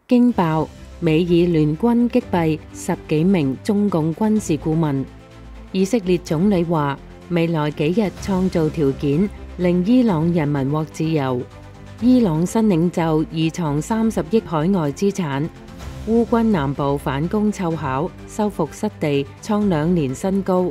驚爆，美以聯軍擊斃10幾名中共軍事顧問。以色列總理話，未來幾日創造條件，令伊朗人民獲自由。伊朗新領袖疑藏30億海外資產。烏軍南部反攻湊巧，收復失地，創2年新高。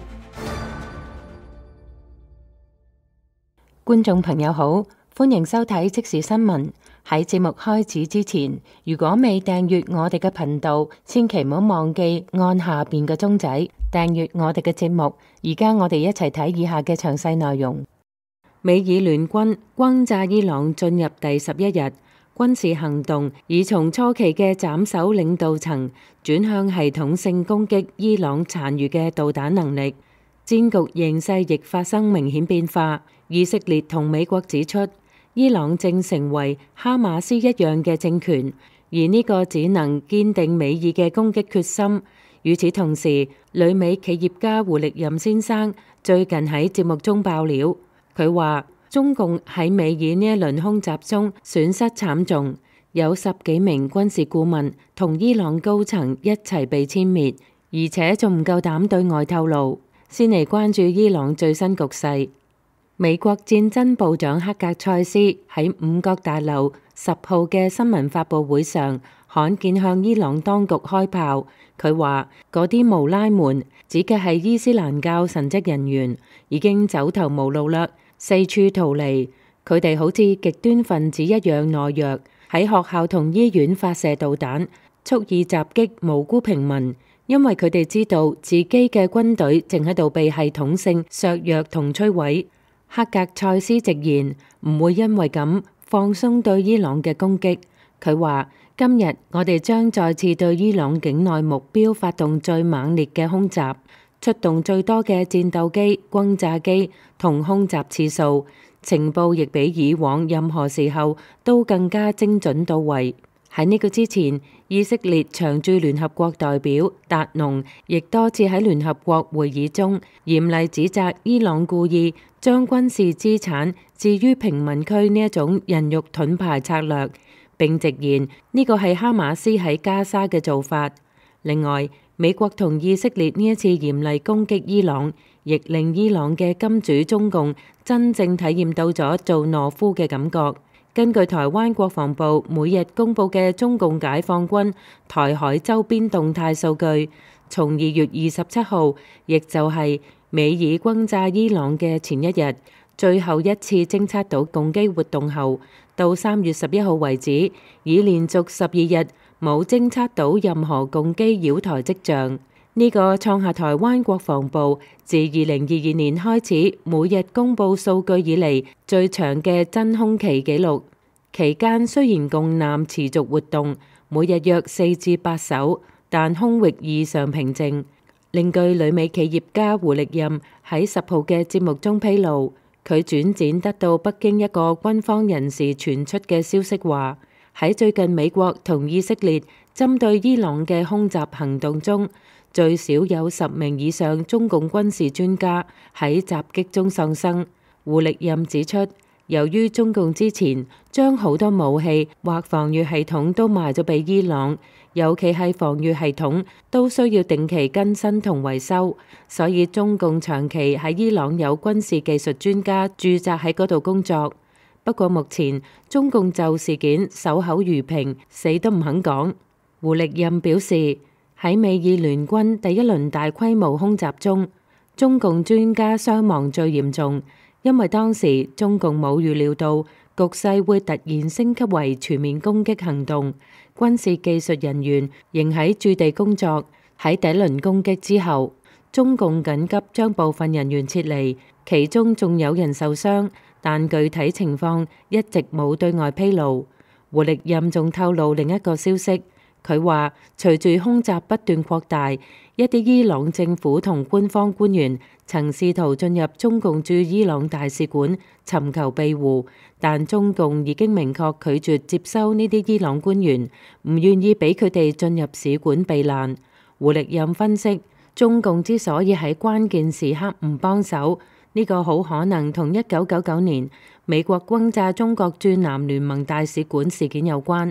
觀眾朋友好，歡迎收睇即時新聞。喺節目開始之前，如果未訂閱我哋嘅頻道，千祈唔好忘記按下邊嘅鐘仔訂閱我哋嘅節目。而家我哋一齊睇以下嘅詳細內容。美以聯軍轟炸伊朗進入第11日，軍事行動已從初期嘅斬首領導層轉向系統性攻擊伊朗殘餘嘅導彈能力，戰局形勢亦發生明顯變化。以色列同美國指出，伊朗正成為哈馬斯一樣嘅政權，而呢個只能堅定美以嘅攻擊決心。與此同時，旅美企業家胡力任先生最近喺節目中爆料，佢話中共喺美以呢一輪空襲中損失慘重，有10幾名軍事顧問同伊朗高層一齊被殲滅，而且仲唔夠膽對外透露。先嚟關注伊朗最新局勢。美國戰爭部長克格塞斯喺五角大樓10號嘅新聞發佈會上，罕見向伊朗當局開炮。佢話嗰啲穆拉們指嘅係伊斯蘭教神職人員，已經走投無路啦，四處逃離。佢哋好似極端分子一樣懦弱，喺學校同醫院發射導彈，蓄意襲擊無辜平民，因為佢哋知道自己嘅軍隊正喺度被系統性削弱同摧毀。克格塞斯直言唔會因為咁放鬆對伊朗嘅攻擊。佢話今日我哋將再次對伊朗境內目標發動最猛烈嘅空襲，出動最多嘅戰鬥機、轟炸機同空襲次數，情報亦比以往任何時候都更加精準到位。喺呢個之前，以色列常駐聯合國代表達農亦多次喺聯合國會議中嚴厲指責伊朗故意將軍事資產置於平民區呢一種人肉盾牌策略，並直言呢個係哈馬斯喺加沙嘅做法。另外，美國同以色列呢一次嚴厲攻擊伊朗，亦令伊朗嘅金主中共真正體驗到咗做懦夫嘅感覺。根據台灣國防部每日公佈嘅中共解放軍台海周邊動態數據，從2月27號，亦就係美以轟炸伊朗嘅前一日，最後一次偵測到共機活動後，到3月11號為止，已連續12日冇偵測到任何共機擾台跡象。呢個創下台灣國防部自2022年開始每日公佈數據以嚟最長嘅真空期紀錄。期間雖然共艦持續活動，每日約4至8艘，但空域異常平靜。另據旅美企業家胡力任喺10號嘅節目中披露，佢轉展得到北京一個軍方人士傳出嘅消息話，喺最近美國同以色列針對伊朗嘅空襲行動中，最少有10名以上中共軍事專家喺襲擊中喪生。胡力任指出，由於中共之前將好多武器或防禦系統都賣咗俾伊朗，尤其係防禦系統都需要定期更新同維修，所以中共長期喺伊朗有軍事技術專家駐紮喺嗰度工作。不過目前中共就事件守口如瓶，死都唔肯講。胡力任表示，喺美以聯軍第一輪大規模空襲中，中共專家傷亡最嚴重，因為當時中共冇預料到局勢會突然升級為全面攻擊行動，軍事技術人員仍喺駐地工作。喺第一輪攻擊之後，中共緊急將部分人員撤離，其中仲有人受傷，但具體情況一直冇對外披露。胡力任仲透露另一個消息。佢話，隨住空襲不斷擴大，一啲伊朗政府同官方官員曾試圖進入中共駐伊朗大使館尋求庇護，但中共已經明確拒絕接收呢啲伊朗官員，唔願意俾佢哋進入使館避難。胡力任分析，中共之所以喺關鍵時刻唔幫手，呢個好可能同1999年美國轟炸中國駐南聯盟大使館事件有關。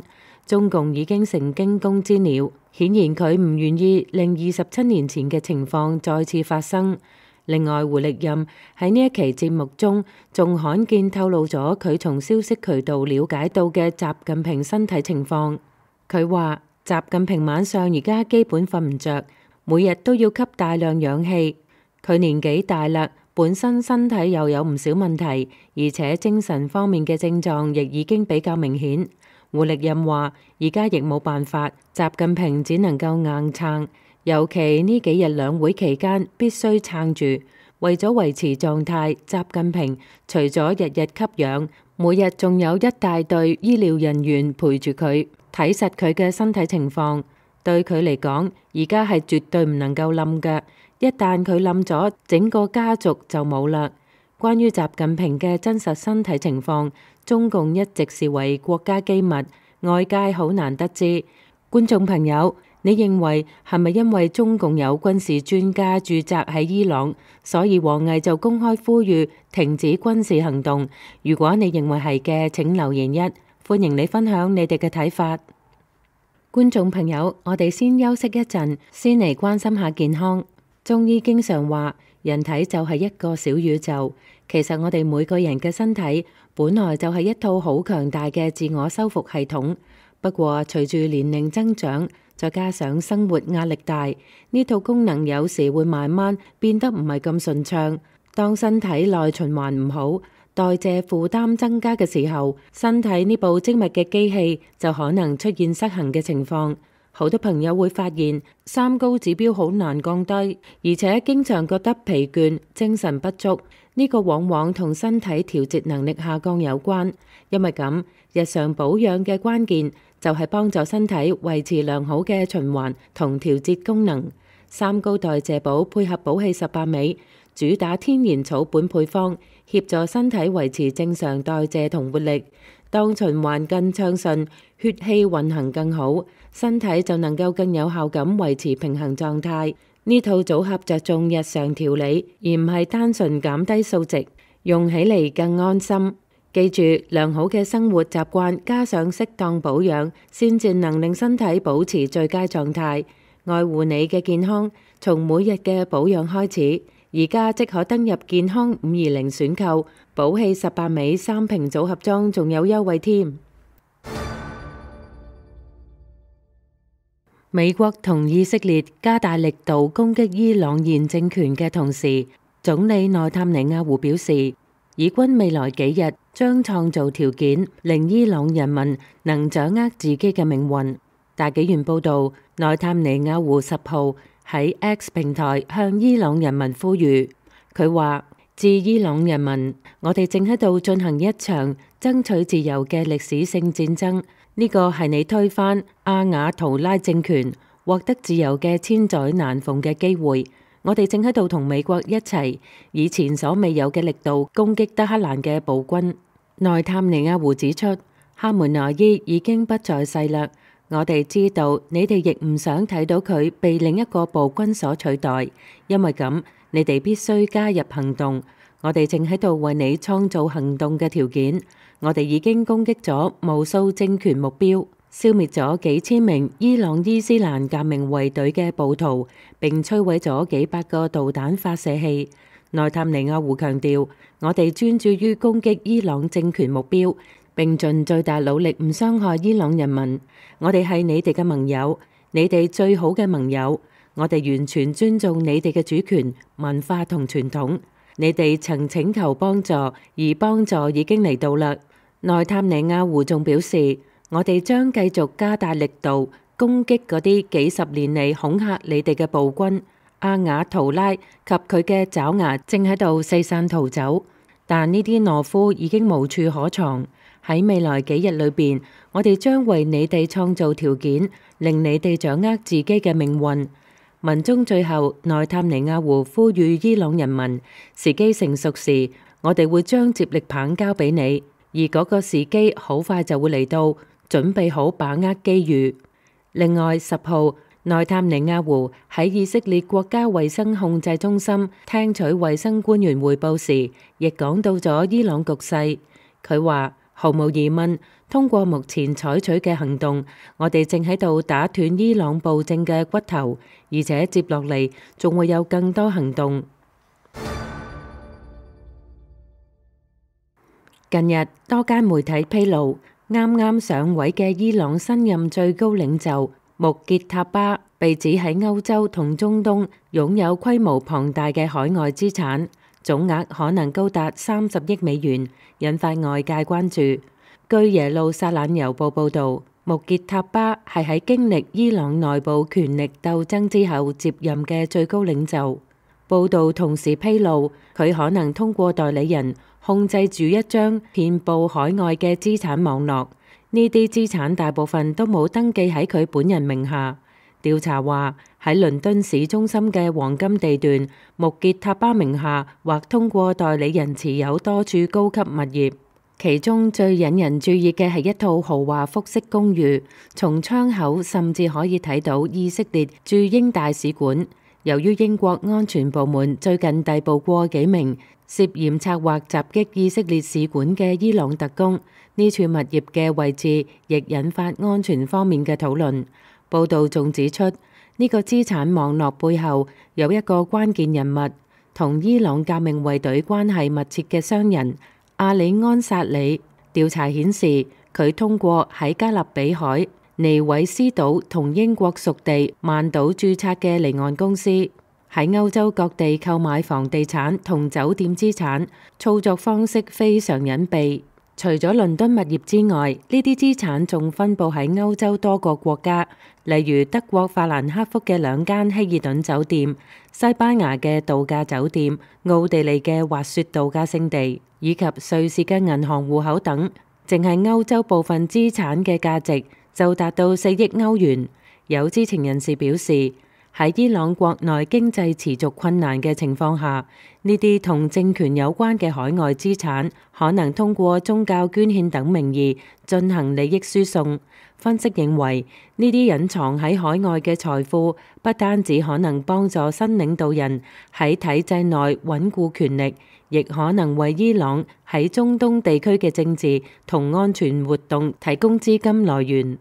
中共已經成驚弓之鳥，顯然佢唔願意令27年前嘅情況再次發生。另外，胡力任喺呢一期節目中仲罕見透露咗佢從消息渠道了解到嘅習近平身體情況。佢話習近平晚上而家基本瞓唔着，每日都要吸大量氧氣。佢年紀大啦，本身身體又有唔少問題，而且精神方面嘅症狀亦已經比較明顯。胡力任話而家亦冇辦法，習近平只能夠硬撐，尤其呢幾日兩會期間必須撐住。為咗維持狀態，習近平除咗日日吸氧，每日仲有一大隊醫療人員陪住佢，睇實佢嘅身體情況。對佢嚟講，而家係絕對唔能夠冧嘅，一旦佢冧咗，整個家族就冇啦。關於習近平嘅真實身體情況，中共一直視為國家機密，外界好難得知。觀眾朋友，你認為係咪因為中共有軍事專家駐紮喺伊朗，所以王毅就公開呼籲停止軍事行動？如果你認為係嘅，請留言1，歡迎你分享你哋嘅睇法。觀眾朋友，我哋先休息一陣，先嚟關心下健康。中醫經常話，人體就係一個小宇宙。其實我哋每個人嘅身體本來就係一套好強大嘅自我修復系統。不過隨住年齡增長，再加上生活壓力大，呢套功能有時會慢慢變得唔係咁順暢。當身體內循環唔好，代謝負擔增加嘅時候，身體呢部精密嘅機器就可能出現失衡嘅情況。好多朋友會發現三高指標好難降低，而且經常覺得疲倦、精神不足。呢個往往同身體調節能力下降有關。因為咁，日常保養嘅關鍵就係幫助身體維持良好嘅循環同調節功能。三高代謝寶配合寶氣18味，主打天然草本配方，協助身體維持正常代謝同活力。當循環更暢順，血氣運行更好，身體就能夠更有效咁維持平衡狀態。呢套組合着重日常調理，而唔係單純減低數值，用起嚟更安心。記住，良好嘅生活習慣加上適當保養，先至能令身體保持最佳狀態。愛護你嘅健康，從每日嘅保養開始。而家即可登入健康520選購，寶氣18味3瓶組合裝仲有優惠添。美國同以色列加大力度攻擊伊朗現政權嘅同時，總理內塔尼亞胡表示，以軍未來幾日將創造條件，令伊朗人民能掌握自己嘅命運。大紀元報導，內塔尼亞胡10號喺 X 平台向伊朗人民呼籲，佢話：致伊朗人民，我哋正喺度進行一場爭取自由嘅歷史性戰爭，呢個係你推翻阿雅圖拉政權、獲得自由嘅千載難逢嘅機會。我哋正喺度同美國一齊，以前所未有嘅力度攻擊德黑蘭嘅暴君。內塔尼亞胡指出，哈梅內伊已經不在世啦。我哋知道你哋亦唔想睇到佢被另一個暴君所取代，因為咁，你哋必須加入行動。我哋正喺度為你創造行動嘅條件。我哋已經攻擊咗無數政權目標，消滅咗幾千名伊朗伊斯蘭革命衛隊嘅暴徒，並摧毀咗幾百個導彈發射器。內塔尼亞胡強調，我哋專注於攻擊伊朗政權目標，並盡最大努力唔傷害伊朗人民。我哋係你哋嘅盟友，你哋最好嘅盟友。我哋完全尊重你哋嘅主權、文化同傳統。你哋曾請求幫助，而幫助已經嚟到啦。內塔尼亞胡仲表示，我哋將繼續加大力度攻擊嗰啲幾十年嚟恐嚇你哋嘅暴君。阿雅圖拉及佢嘅爪牙正喺度四散逃走，但呢啲懦夫已經無處可藏。喺未來幾日裏邊，我哋將為你哋創造條件，令你哋掌握自己嘅命運。文中最後，內塔尼亞胡呼籲伊朗人民，時機成熟時，我哋會將接力棒交俾你，而嗰個時機好快就會嚟到，準備好把握機遇。另外10號，內塔尼亞胡喺以色列國家衛生控制中心聽取衛生官員彙報時，亦講到咗伊朗局勢。佢話：毫無疑問， 通過目前採取嘅行動，我哋正喺度打斷伊朗暴政嘅骨頭，而且接落嚟仲會有更多行動。近日多間媒體披露，啱啱上位嘅伊朗新任最高領袖穆傑塔巴被指喺歐洲同中東擁有規模龐大嘅海外資產，總額可能高達30億美元，引發外界關注。據耶路撒冷郵報報導，穆傑塔巴係喺經歷伊朗內部權力鬥爭之後接任嘅最高領袖。報導同時披露，佢可能通過代理人控制住一張遍佈海外嘅資產網絡，呢啲資產大部分都冇登記喺佢本人名下。調查話，喺倫敦市中心嘅黃金地段，穆傑塔巴名下或通過代理人持有多處高級物業。其中最引人注意嘅係一套豪華複式公寓，從窗口甚至可以睇到以色列駐英大使館。由於英國安全部門最近逮捕過幾名涉嫌策劃襲擊以色列使館嘅伊朗特工，呢處物業嘅位置亦引發安全方面嘅討論。報道仲指出，呢個資產網絡背後有一個關鍵人物，同伊朗革命衛隊關係密切嘅商人阿里安薩里。調查顯示，佢通過喺加勒比海、尼韋斯島同英國屬地曼島註冊嘅離岸公司，喺歐洲各地購買房地產同酒店資產，操作方式非常隱蔽。除咗倫敦物業之外，呢啲資產仲分佈喺歐洲多個國家，例如德國法蘭克福嘅2間希爾頓酒店、西班牙嘅度假酒店、奧地利嘅滑雪度假勝地，以及瑞士嘅銀行戶口等。淨係歐洲部分資產嘅價值就達到4億歐元。有知情人士表示，喺伊朗國內經濟持續困難嘅情況下，呢啲同政權有關嘅海外資產可能通過宗教捐獻等名義進行利益輸送。分析認為，呢啲隱藏喺海外嘅財富不單止可能幫助新領導人喺體制內穩固權力，亦可能為伊朗喺中東地區嘅政治同安全活動提供資金來源。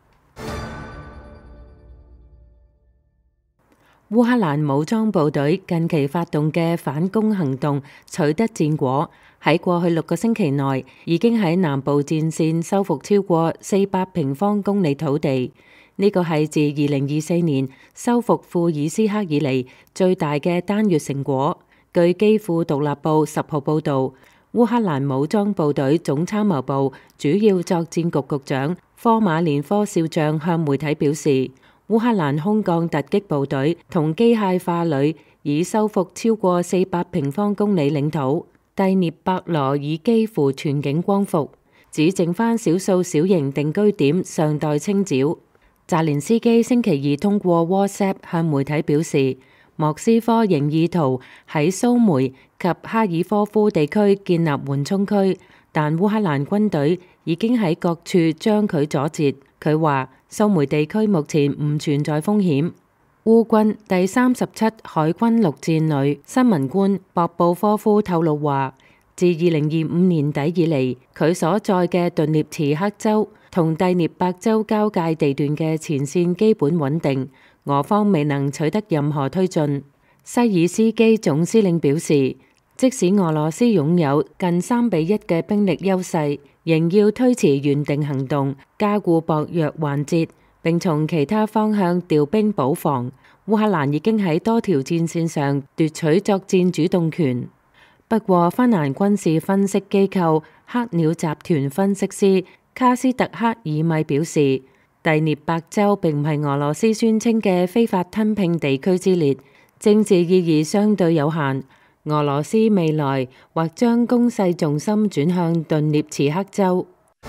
烏克蘭武裝部隊近期發動嘅反攻行動取得戰果，喺過去6個星期內已經喺南部戰線收復超過400平方公里土地。呢個係自2024年收復庫爾斯克以嚟最大嘅單月成果。據基輔獨立報10號報導，烏克蘭武裝部隊總參謀部主要作戰局局長科馬連科少將向媒體表示，烏克蘭空降突擊部隊同機械化旅已收復超過400平方公里領土，第聶伯羅已幾乎全境光復，只剩返少數小型定居點尚待清剿。澤連斯基星期二通過 WhatsApp 向媒體表示，莫斯科仍意圖喺蘇梅及哈爾科夫地區建立緩衝區，但烏克蘭軍隊已經喺各處將佢阻截。佢話蘇梅地區目前唔存在風險。烏軍第37海軍陸戰旅新聞官博布科夫透露話，自2025年底以嚟，佢所在嘅頓涅茨克州同第聶伯州交界地段嘅前線基本穩定，俄方未能取得任何推進。西爾斯基總司令表示，即使俄羅斯擁有近3-1嘅兵力優勢，仍要推遲原定行動，加固薄弱環節，並從其他方向調兵補防。烏克蘭已經喺多條戰線上奪取作戰主動權。不過，芬蘭軍事分析機構黑鳥集團分析師卡斯特克爾米表示，第聶伯州並唔係俄羅斯宣稱嘅非法吞併地區之列，政治意義相對有限。俄羅斯未來或將攻勢重心轉向頓涅茨克州。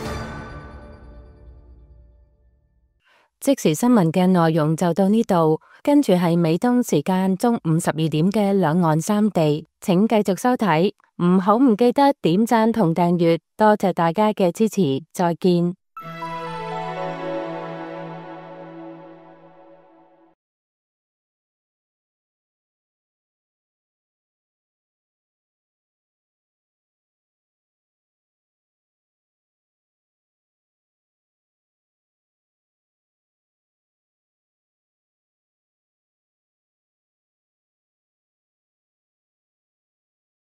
即時新聞嘅內容就到呢度，跟住係美東時間中午12點嘅兩岸三地，請繼續收睇，唔記得點讚同訂閱，多謝大家嘅支持，再見。